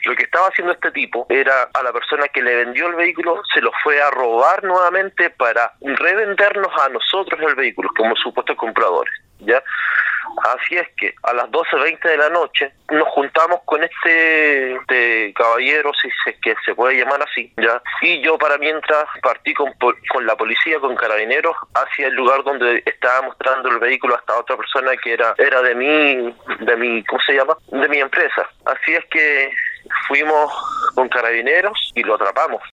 Lo que estaba haciendo este tipo era a la persona que le vendió el vehículo, se lo fue a robar nuevamente para revendernos a nosotros el vehículo como supuestos compradores, ¿ya? Así es que a las 12:20 de la noche nos juntamos con este caballero, si es que se puede llamar así, ¿ya? Y yo para mientras partí con la policía, con carabineros, hacia el lugar donde estaba mostrando el vehículo a esta otra persona que era de mi, ¿cómo se llama? De mi empresa. Así es que fuimos con carabineros y lo atrapamos.